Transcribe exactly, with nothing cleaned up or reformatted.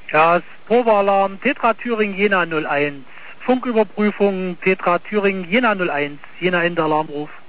Ja, es ist Probealarm Tetra Thüringen Jena null eins. Funküberprüfung Tetra Thüringen Jena null eins. Jena Ende Alarmruf.